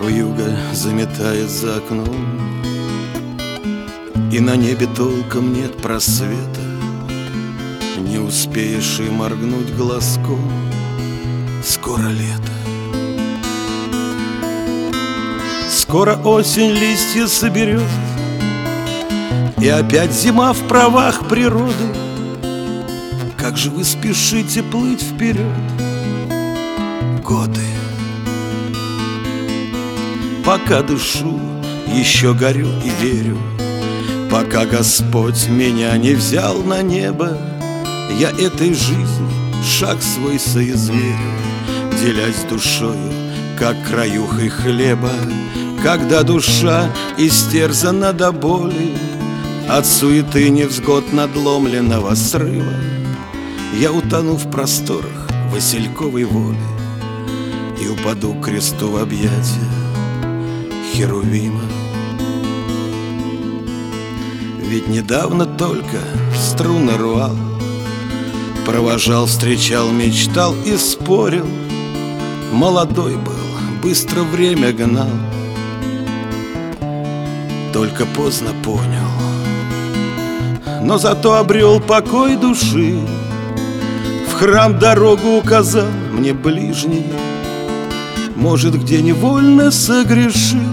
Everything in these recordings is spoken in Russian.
вьюга заметает за окном, и на небе толком нет просвета. Не успеешь и моргнуть глазком, скоро лето. Скоро осень листья соберет, и опять зима в правах природы. Как же вы спешите плыть вперед, годы. Пока дышу, еще горю и верю, пока Господь меня не взял на небо, я этой жизни шаг свой соизмерю, делясь душою, как краюхой хлеба. Когда душа истерзана до боли от суеты невзгод надломленного срыва, я утону в просторах васильковой воли и упаду к кресту в объятия Херувима. Ведь недавно только струны рвал, провожал, встречал, мечтал и спорил. Молодой был, быстро время гнал, только поздно понял. Но зато обрел покой души, в храм дорогу указал мне ближний. Может, где невольно согрешил,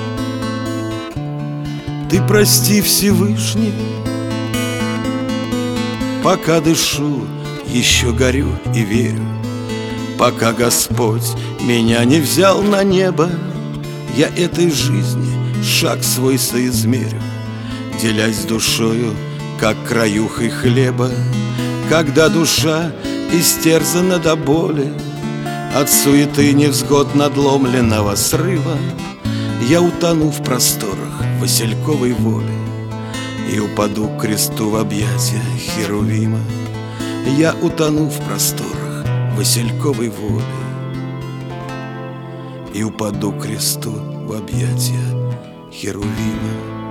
ты прости, Всевышний. Пока дышу, еще горю и верю, пока Господь меня не взял на небо, я этой жизни шаг свой соизмерю, делясь душою, как краюхой хлеба. Когда душа истерзана до боли от суеты невзгод надломленного срыва, я утону в просторах васильковой воли и упаду к кресту в объятия Херувима. Я утону в просторах васильковой воли и упаду к кресту в объятия Херувима.